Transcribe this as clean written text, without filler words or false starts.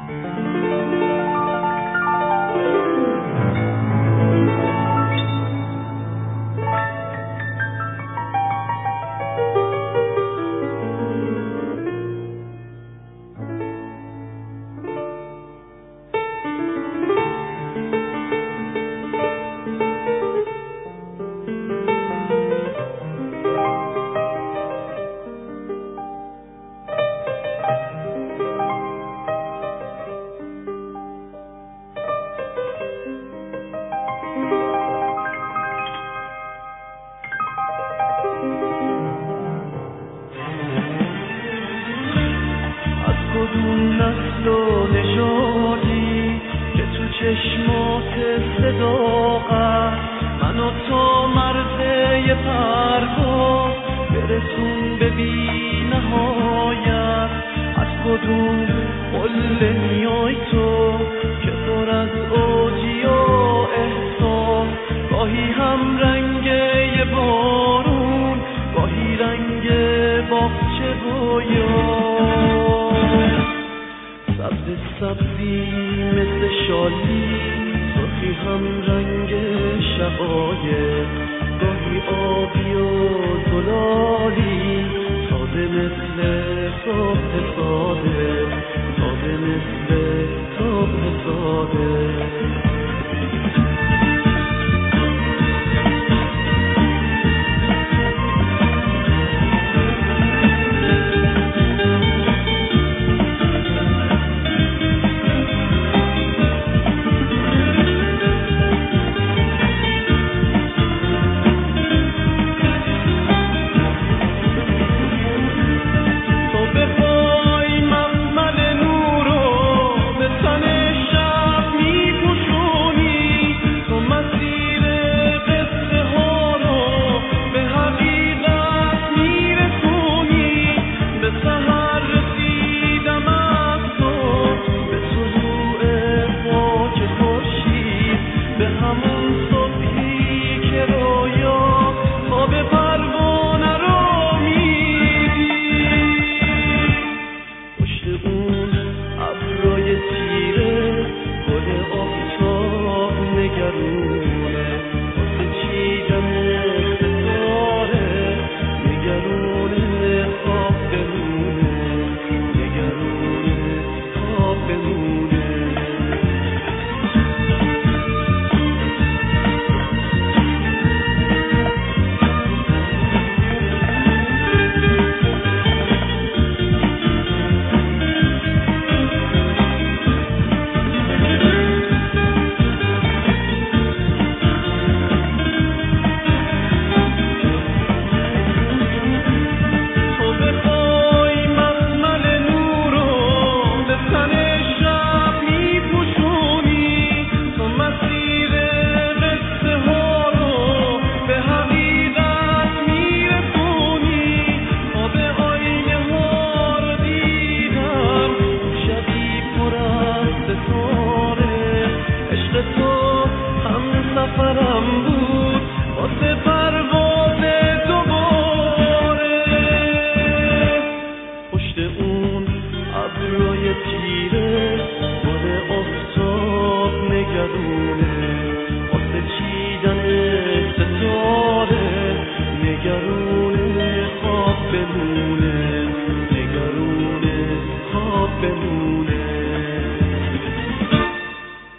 کدوم نسل و نژادی که تو چشمات صداقت منو تا مرده پرواز برسون به بی نهایت. از کدوم قله میای تو که پر از اوجی و احساس، گاهی هم رنگ بارون، گاهی رنگ باغچه و سبزی مثل شالی، سرخی هم رنگ شقایق، گاهی آبی و زلالی، ساده مثل صبح ساده، ساده مثل صبح ساده. ابروی تیره گل آفتاب نگرون